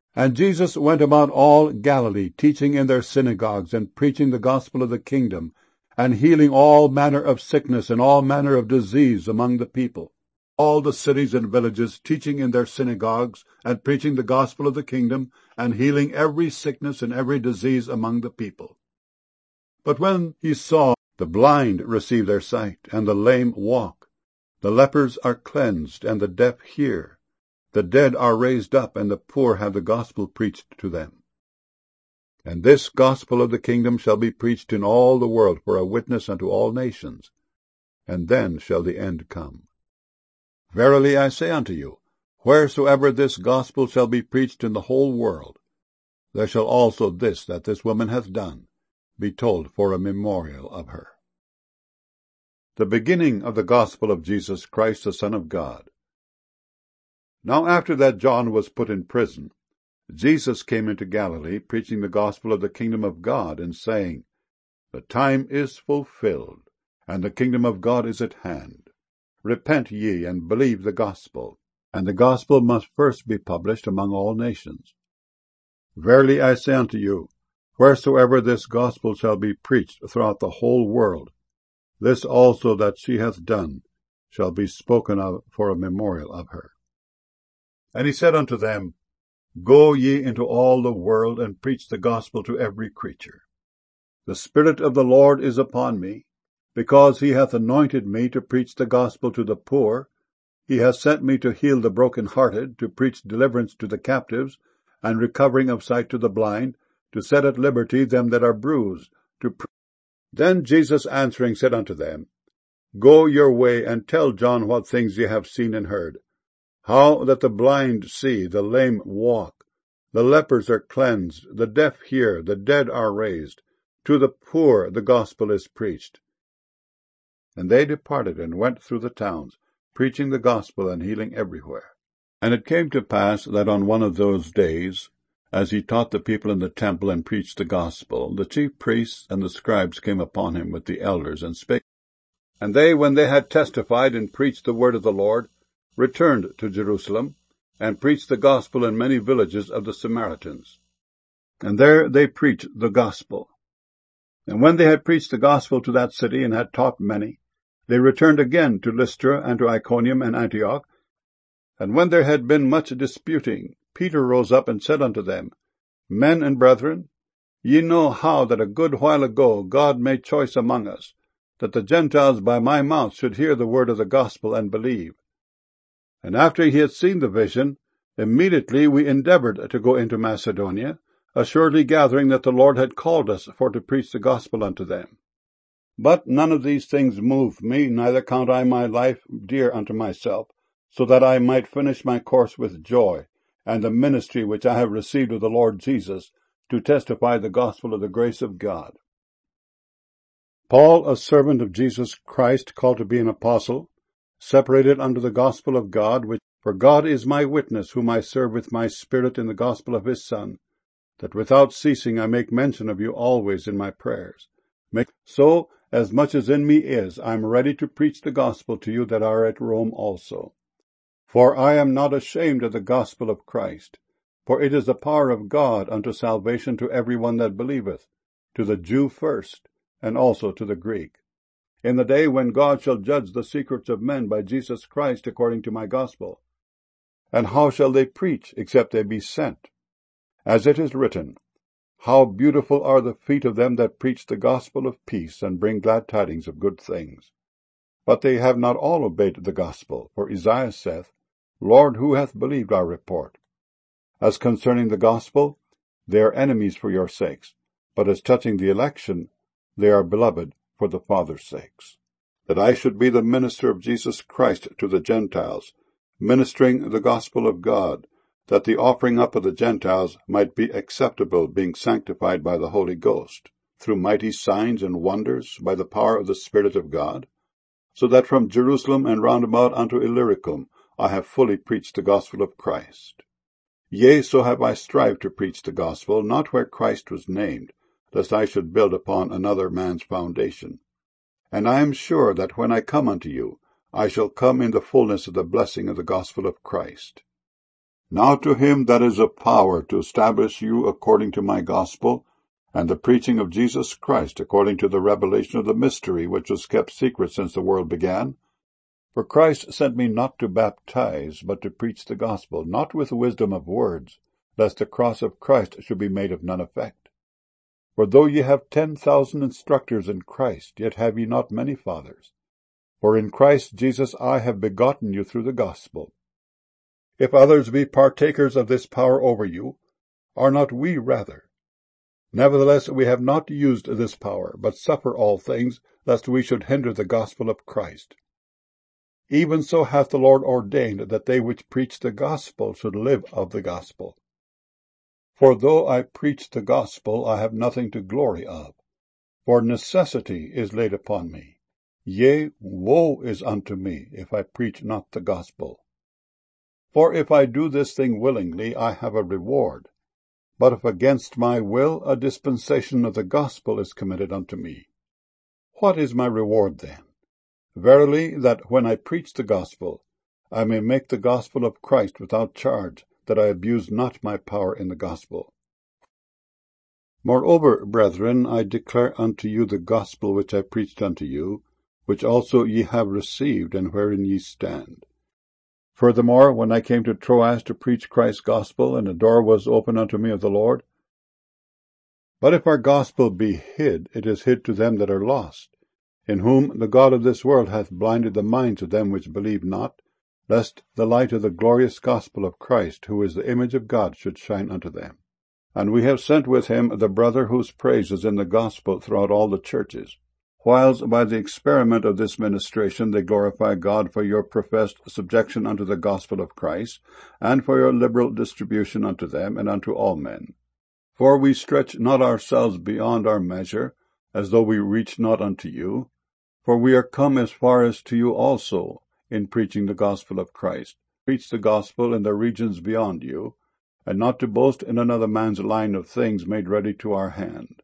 And Jesus went about all Galilee, teaching in their synagogues, and preaching the gospel of the kingdom, and healing all manner of sickness and all manner of disease among the people. All the cities and villages, teaching in their synagogues, and preaching the gospel of the kingdom, and healing every sickness and every disease among the people. But when he saw the blind receive their sight, and the lame walk, the lepers are cleansed, and the deaf hear, the dead are raised up, and the poor have the gospel preached to them. And this gospel of the kingdom shall be preached in all the world for a witness unto all nations, and then shall the end come. Verily I say unto you, wheresoever this gospel shall be preached in the whole world, there shall also this that this woman hath done be told for a memorial of her. The beginning of the gospel of Jesus Christ, the Son of God. Now after that John was put in prison, Jesus came into Galilee, preaching the gospel of the kingdom of God, and saying, The time is fulfilled, and the kingdom of God is at hand. Repent ye, and believe the gospel. And the gospel must first be published among all nations. Verily I say unto you, wheresoever this gospel shall be preached throughout the whole world, this also that she hath done shall be spoken of for a memorial of her. And he said unto them, Go ye into all the world, and preach the gospel to every creature. The Spirit of the Lord is upon me, because he hath anointed me to preach the gospel to the poor. He hath sent me to heal the brokenhearted, to preach deliverance to the captives, and recovering of sight to the blind, to set at liberty them that are bruised. Then Jesus answering said unto them, Go your way, and tell John what things ye have seen and heard, how that the blind see, the lame walk, the lepers are cleansed, the deaf hear, the dead are raised, to the poor the gospel is preached. And they departed, and went through the towns, preaching the gospel and healing everywhere. And it came to pass that on one of those days, as he taught the people in the temple and preached the gospel, the chief priests and the scribes came upon him with the elders, and spake. And they, when they had testified and preached the word of the Lord, returned to Jerusalem, and preached the gospel in many villages of the Samaritans. And there they preached the gospel. And when they had preached the gospel to that city, and had taught many, they returned again to Lystra, and to Iconium, and Antioch. And when there had been much disputing, Peter rose up and said unto them, Men and brethren, ye know how that a good while ago God made choice among us, that the Gentiles by my mouth should hear the word of the gospel and believe. And after he had seen the vision, immediately we endeavored to go into Macedonia, assuredly gathering that the Lord had called us for to preach the gospel unto them. But none of these things moved me, neither count I my life dear unto myself, so that I might finish my course with joy, and the ministry which I have received of the Lord Jesus, to testify the gospel of the grace of God. Paul, a servant of Jesus Christ, called to be an apostle, separated unto the gospel of God, which, for God is my witness, whom I serve with my spirit in the gospel of his Son, that without ceasing I make mention of you always in my prayers. So, as much as in me is, I am ready to preach the gospel to you that are at Rome also. For I am not ashamed of the gospel of Christ, for it is the power of God unto salvation to every one that believeth, to the Jew first, and also to the Greek. In the day when God shall judge the secrets of men by Jesus Christ according to my gospel. And how shall they preach, except they be sent? As it is written, How beautiful are the feet of them that preach the gospel of peace, and bring glad tidings of good things. But they have not all obeyed the gospel, for Isaiah saith, Lord, who hath believed our report? As concerning the gospel, they are enemies for your sakes, but as touching the election, they are beloved for the Father's sakes. That I should be the minister of Jesus Christ to the Gentiles, ministering the gospel of God, that the offering up of the Gentiles might be acceptable, being sanctified by the Holy Ghost, through mighty signs and wonders, by the power of the Spirit of God, so that from Jerusalem and round about unto Illyricum I have fully preached the gospel of Christ. Yea, so have I strived to preach the gospel, not where Christ was named, lest I should build upon another man's foundation. And I am sure that when I come unto you, I shall come in the fullness of the blessing of the gospel of Christ. Now to him that is of power to establish you according to my gospel, and the preaching of Jesus Christ according to the revelation of the mystery which was kept secret since the world began. For Christ sent me not to baptize, but to preach the gospel, not with wisdom of words, lest the cross of Christ should be made of none effect. For though ye have 10,000 instructors in Christ, yet have ye not many fathers. For in Christ Jesus I have begotten you through the gospel. If others be partakers of this power over you, are not we rather? Nevertheless we have not used this power, but suffer all things, lest we should hinder the gospel of Christ. Even so hath the Lord ordained that they which preach the gospel should live of the gospel. For though I preach the gospel, I have nothing to glory of, for necessity is laid upon me. Yea, woe is unto me, if I preach not the gospel. For if I do this thing willingly, I have a reward. But if against my will, a dispensation of the gospel is committed unto me. What is my reward then? Verily, that when I preach the gospel, I may make the gospel of Christ without charge, that I abuse not my power in the gospel. Moreover, brethren, I declare unto you the gospel which I preached unto you, which also ye have received, and wherein ye stand. Furthermore, when I came to Troas to preach Christ's gospel, and a door was opened unto me of the Lord. But if our gospel be hid, it is hid to them that are lost, in whom the God of this world hath blinded the minds of them which believe not, lest the light of the glorious gospel of Christ, who is the image of God, should shine unto them. And we have sent with him the brother whose praise is in the gospel throughout all the churches, whiles by the experiment of this ministration they glorify God for your professed subjection unto the gospel of Christ, and for your liberal distribution unto them and unto all men. For we stretch not ourselves beyond our measure, as though we reached not unto you, for we are come as far as to you also, in preaching the gospel of Christ, preach the gospel in the regions beyond you, and not to boast in another man's line of things made ready to our hand.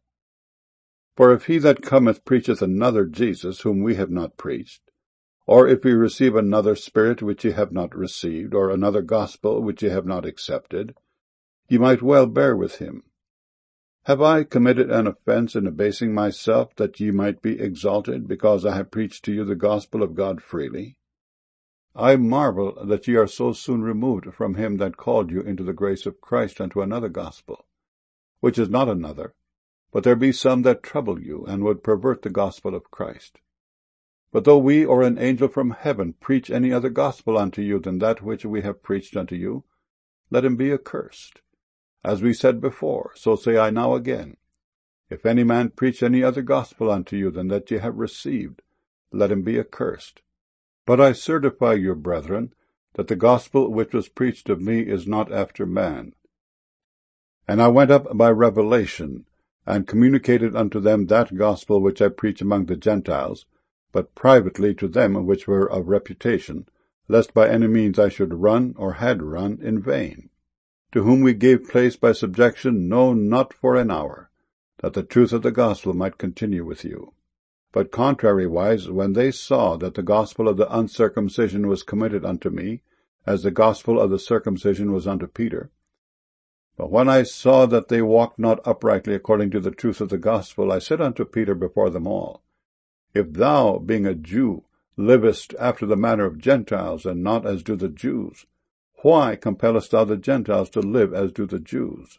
For if he that cometh preacheth another Jesus, whom we have not preached, or if we receive another Spirit which ye have not received, or another gospel which ye have not accepted, ye might well bear with him. Have I committed an offense in abasing myself, that ye might be exalted, because I have preached to you the gospel of God freely? I marvel that ye are so soon removed from him that called you into the grace of Christ unto another gospel, which is not another, but there be some that trouble you, and would pervert the gospel of Christ. But though we or an angel from heaven preach any other gospel unto you than that which we have preached unto you, let him be accursed. As we said before, so say I now again, if any man preach any other gospel unto you than that ye have received, let him be accursed. But I certify you, brethren, that the gospel which was preached of me is not after man. And I went up by revelation, and communicated unto them that gospel which I preach among the Gentiles, but privately to them which were of reputation, lest by any means I should run, or had run, in vain. To whom we gave place by subjection, no, not for an hour, that the truth of the gospel might continue with you. But contrariwise, when they saw that the gospel of the uncircumcision was committed unto me, as the gospel of the circumcision was unto Peter, but when I saw that they walked not uprightly according to the truth of the gospel, I said unto Peter before them all, If thou, being a Jew, livest after the manner of Gentiles, and not as do the Jews, why compellest thou the Gentiles to live as do the Jews?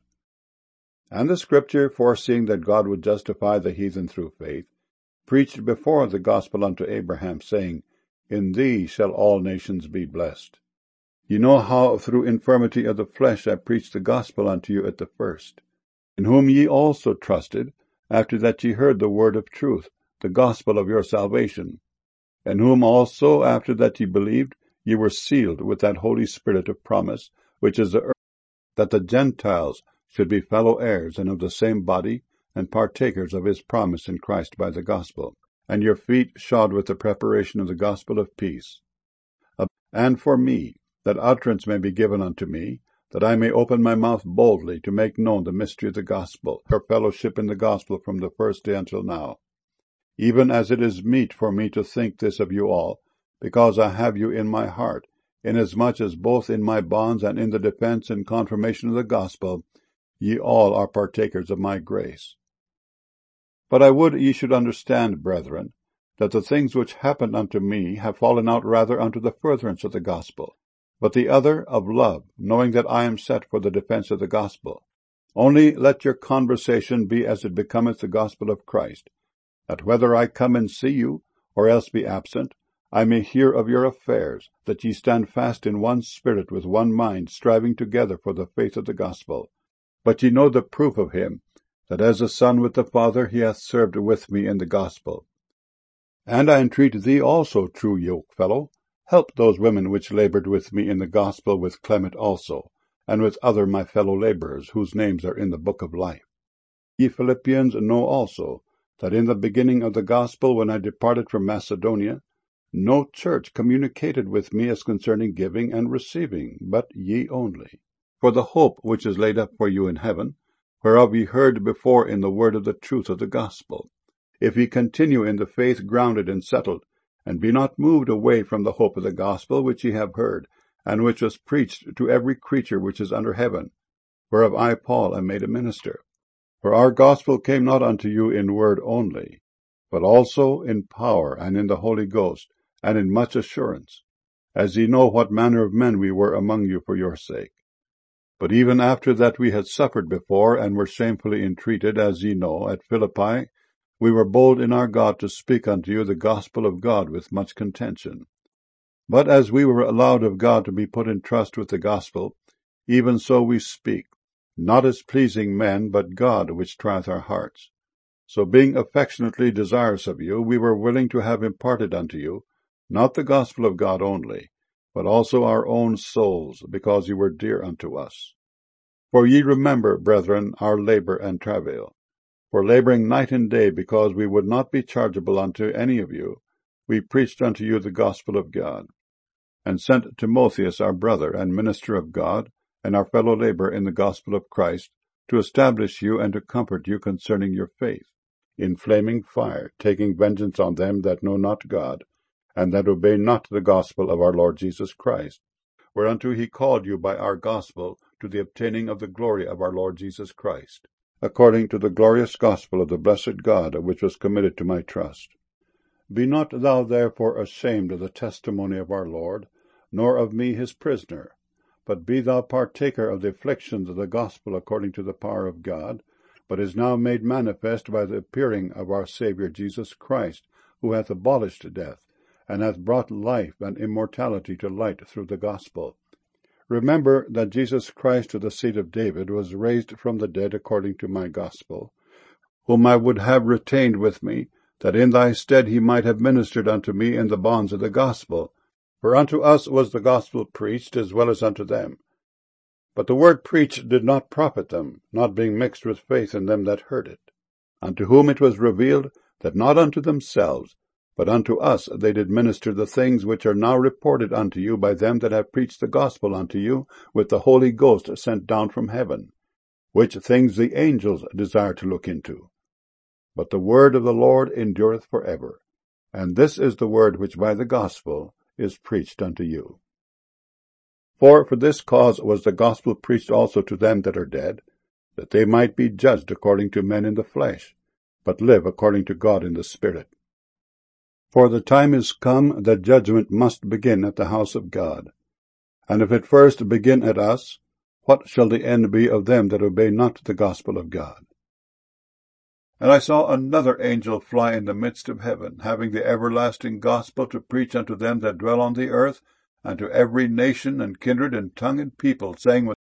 And the Scripture, foreseeing that God would justify the heathen through faith, preached before the gospel unto Abraham, saying, In thee shall all nations be blessed. Ye know how through infirmity of the flesh I preached the gospel unto you at the first, in whom ye also trusted, after that ye heard the word of truth, the gospel of your salvation, in whom also, after that ye believed, ye were sealed with that Holy Spirit of promise, which is the earth, that the Gentiles should be fellow heirs and of the same body, and partakers of his promise in Christ by the gospel, and your feet shod with the preparation of the gospel of peace. And for me, that utterance may be given unto me, that I may open my mouth boldly to make known the mystery of the gospel, your fellowship in the gospel from the first day until now, even as it is meet for me to think this of you all, because I have you in my heart, inasmuch as both in my bonds and in the defense and confirmation of the gospel ye all are partakers of my grace. But I would ye should understand, brethren, that the things which happened unto me have fallen out rather unto the furtherance of the gospel, but the other of love, knowing that I am set for the defense of the gospel. Only let your conversation be as it becometh the gospel of Christ, that whether I come and see you, or else be absent, I may hear of your affairs, that ye stand fast in one spirit with one mind, striving together for the faith of the gospel. But ye know the proof of him, that as a son with the Father he hath served with me in the gospel. And I entreat thee also, true yokefellow, help those women which laboured with me in the gospel, with Clement also, and with other my fellow labourers, whose names are in the book of life. Ye Philippians know also, that in the beginning of the gospel, when I departed from Macedonia, no church communicated with me as concerning giving and receiving, but ye only. For the hope which is laid up for you in heaven, whereof ye heard before in the word of the truth of the gospel, if ye continue in the faith grounded and settled, and be not moved away from the hope of the gospel which ye have heard, and which was preached to every creature which is under heaven, whereof I, Paul, am made a minister. For our gospel came not unto you in word only, but also in power, and in the Holy Ghost, and in much assurance, as ye know what manner of men we were among you for your sake. But even after that we had suffered before, and were shamefully entreated, as ye know, at Philippi, we were bold in our God to speak unto you the gospel of God with much contention. But as we were allowed of God to be put in trust with the gospel, even so we speak, not as pleasing men, but God which trieth our hearts. So being affectionately desirous of you, we were willing to have imparted unto you, not the gospel of God only, but also our own souls, because ye were dear unto us. For ye remember, brethren, our labour and travail. For labouring night and day, because we would not be chargeable unto any of you, we preached unto you the gospel of God, and sent Timotheus our brother and minister of God, and our fellow labourer in the gospel of Christ, to establish you and to comfort you concerning your faith, in flaming fire, taking vengeance on them that know not God, and that obey not the gospel of our Lord Jesus Christ, whereunto he called you by our gospel to the obtaining of the glory of our Lord Jesus Christ, according to the glorious gospel of the blessed God, which was committed to my trust. Be not thou therefore ashamed of the testimony of our Lord, nor of me his prisoner, but be thou partaker of the afflictions of the gospel according to the power of God, but is now made manifest by the appearing of our Saviour Jesus Christ, who hath abolished death, and hath brought life and immortality to light through the gospel. Remember that Jesus Christ of the seed of David was raised from the dead according to my gospel, whom I would have retained with me, that in thy stead he might have ministered unto me in the bonds of the gospel. For unto us was the gospel preached, as well as unto them. But the word preached did not profit them, not being mixed with faith in them that heard it. Unto whom it was revealed, that not unto themselves, but unto us they did minister the things which are now reported unto you by them that have preached the gospel unto you with the Holy Ghost sent down from heaven, which things the angels desire to look into. But the word of the Lord endureth for ever. And this is the word which by the gospel is preached unto you. For this cause was the gospel preached also to them that are dead, that they might be judged according to men in the flesh, but live according to God in the Spirit. For the time is come that judgment must begin at the house of God. And if it first begin at us, what shall the end be of them that obey not the gospel of God? And I saw another angel fly in the midst of heaven, having the everlasting gospel to preach unto them that dwell on the earth, and to every nation and kindred and tongue and people, saying with